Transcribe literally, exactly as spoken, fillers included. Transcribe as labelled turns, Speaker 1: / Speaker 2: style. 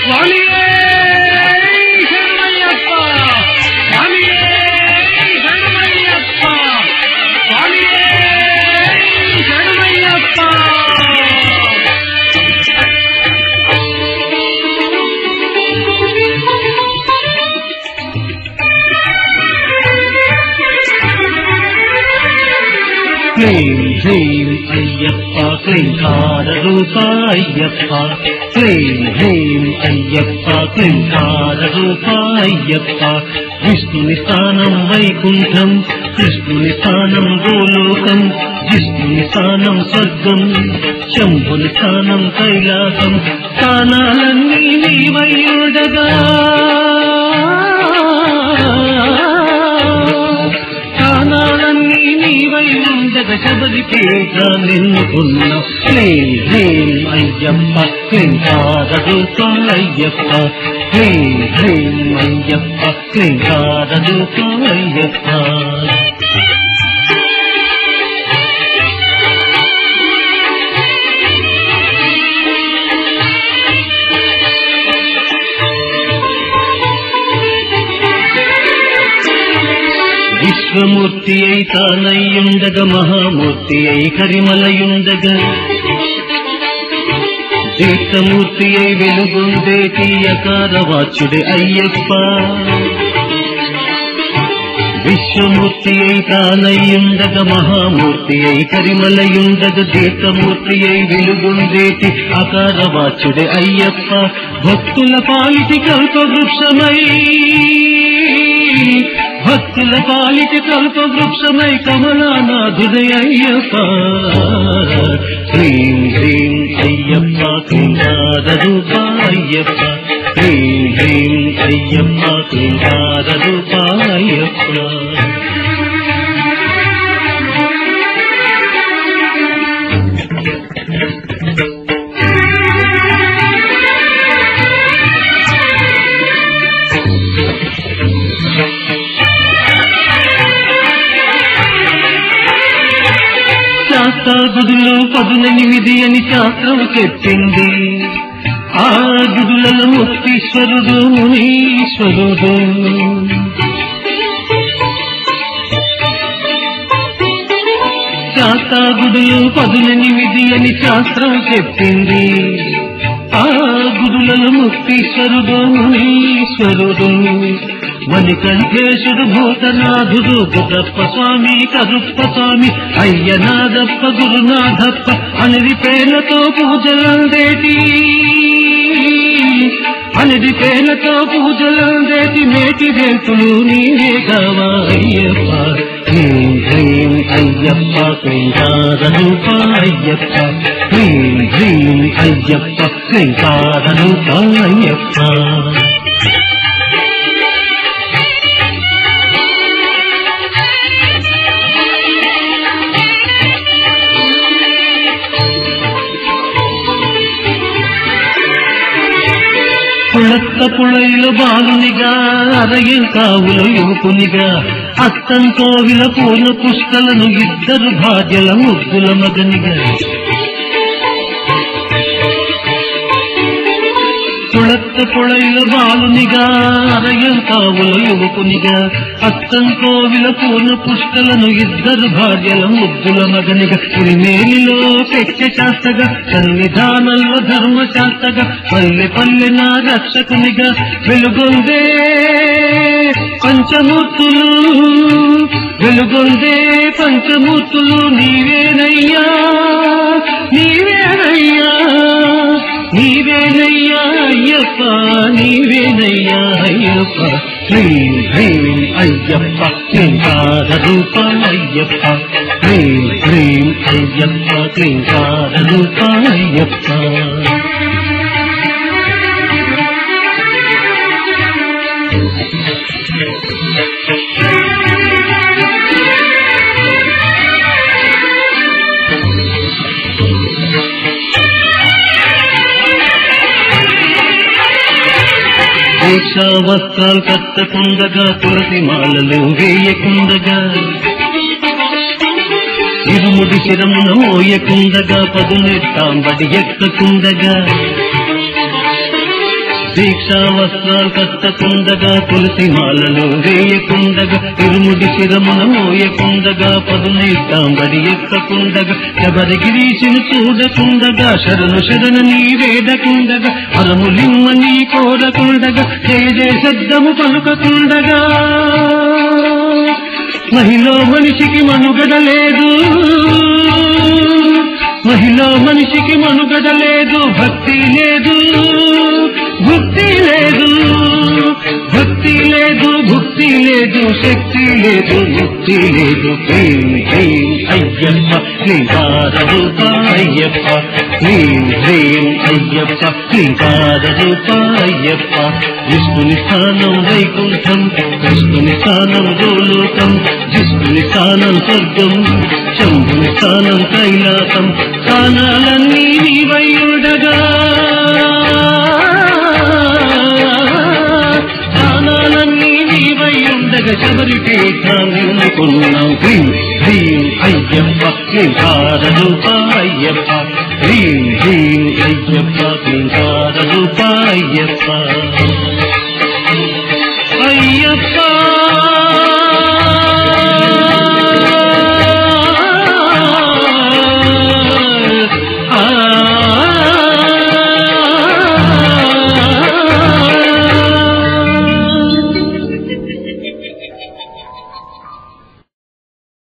Speaker 1: స్వామియే శరణమయ్యప్ప స్వామియే శరణమయ్యప్ప స్వామియే శరణమయ్యప్ప.
Speaker 2: క్లీం హ్రీం అయ్యప్ప క్లీంకార రూప అయ్యప్ప క్లీం హ్రీం అయ్యప్ప క్లీంకార రూప అయ్యప్ప. విష్ణుని స్థానం వైకుంఠం, కృష్ణుని స్థానం గోలోకం, విష్ణుని స్థానం స్వర్గం, శంభుని స్థానం కైలాసం. స్థానాలన్నీ నీవయ్యుడగా స్థానాలన్నీ నీవై ఉండగా శబరి పీఠ నిన్నుకున్న. క్లీం హ్రీం అయ్యప్ప క్లీంకార రూప అయ్యప్ప క్లీం హ్రీం అయ్యప్ప క్లీంకార రూప అయ్యప్ప. విశ్వమూర్తి అయి తానయ్యుండగా మహామూర్తి అయి కరిమలయుండగా దీప్తమూర్తి అయి వెలుగొందేటి అకార వాచ్యుడే అయ్యప్ప. విశ్వమూర్తి అయి తానయ్యుండగా మహామూర్తి అయి కరిమలయుండగా దీప్తమూర్తి అయి వెలుగొందేటి అకార వాచ్యుడే అయ్యప్ప. భక్తుల పాలిటి కల్పవృక్షమై భక్తుల పాలిటి కల్పవృక్షమై కమలానాథుడై అయ్యప్ప. హ్రీం హ్రీం అయ్యప్ప క్లీంకార రూప అయ్యప్ప హ్రీం హ్రీం అయ్యప్ప క్లీంకార రూప అయ్యప్ప. గుడులు పదునెనిమిది అని శాస్త్రం చెప్పింది. ఆ గుడులలో ముక్తీశ్వరుడు మునీశ్వరుడు. శాస్త్ర గుడులు పదునెనిమిది అని శాస్త్రం చెప్పింది. ఆ గుడులలో ముక్తీశ్వరుడు మునీశ్వరుడు. మణికంఠేశుడు భూతనాథుడు గురప్ప స్వామి కరుప్ప స్వామి అయ్యనాథప్ప గురునాథప్ప అనిది పేర్లతో పూజలందేటి అనిది పేర్లతో పూజలందేటి నేటి రేతులు నీవే కావా అయ్యప్ప. హ్రీం హ్రీం అయ్యప్ప క్లీంకార రూప అయ్యప్ప హ్రీం హ్రీం అయ్యప్ప క్లీంకార రూప అయ్యప్ప. పుళత్త పుళైల బాలునిగా అరయం కావుల యువకునిగా అత్తంతో విల పూర్ణ పుష్కలను ఇద్దరు భార్యల ముగ్గుల మగనిగా. పుళత్త పుళైల బాలునిగా అరయం కావుల యువకునిగా అత్తంతో విల పూర్ణ పుష్కలను ఇద్దరు భార్యల ముగ్గుల మగనిగా. పులిమేలిలో పెచ్చ శాస్త్రగా సన్నిధానంలో ధర్మశాస్త్రగా పల్లె పల్లె నా రక్షకునిగా వెలుగొందే పంచమూర్తులు వెలుగొందే పంచమూర్తులు. నీవేనయ్యా నీవేనయ్యా నీవేనయ్యా అయ్యప్ప నీవేనయ్యా అయ్యప్ప. హ్రీం హ్రీం అయ్యప్ప క్లీంకార రూప అయ్యప్ప హ్రీం హ్రీం అయ్యప్ప క్లీంకార రూప అయ్యప్ప. దీక్షా వస్త్రాలు కట్టకుండగా తులసి మాలలు వేయకుండగా ఇరుముడి శిరమున మోయకుండగా పదునెట్టాంబడి ఎక్కకుండగా దీక్షా వస్త్రాలు కట్టకుండగా తులసి మాలలు వేయకుండగా ఇరుముడి శిరమున మోయకుండగా పదునైతాంబడి ఎక్కకుండగా శబరి గిరీశిని చూడకుండగా శరణు శరణ నీ వేడకుండగా అరములిమ్మ నీ కోరకుండగా జయ జయ శబ్దము పలుకకుండగా మహిళ మనిషికి మనుగడ లేదు, మహిళ మనిషికి మనుగడ లేదు, భక్తి లేదు, భక్తి లేదు, భక్తి లేదు, భక్తి లేదు, శక్తి లేదు, ముక్తి లేదు. హ్రీం హ్రీం అయ్యప్ప శ్రీకార రూప అయ్యప్ప, హ్రీం హ్రీం అయ్యప్ప శ్రీకార రూప అయ్యప్ప. విష్ణుని స్థానం వైకుంఠం, విష్ణుని స్థానం గోలోకం, విష్ణుని స్థానం స్వర్గం, శంభుని స్థానం కైలాసం. స్థానాలన్నీ నీవై ఉండగా, స్థానాలన్నీ నీవై ఉండగా శబరి పీఠాన్ని అనుకున్నాం. హ్రీం హ్రీం అయ్యప్ప శ్రీకార రూప అయ్యప్ప, హ్రీం హ్రీం అయ్యప్ప శ్రీకార రూప అయ్యప్ప. అయ్యప్ప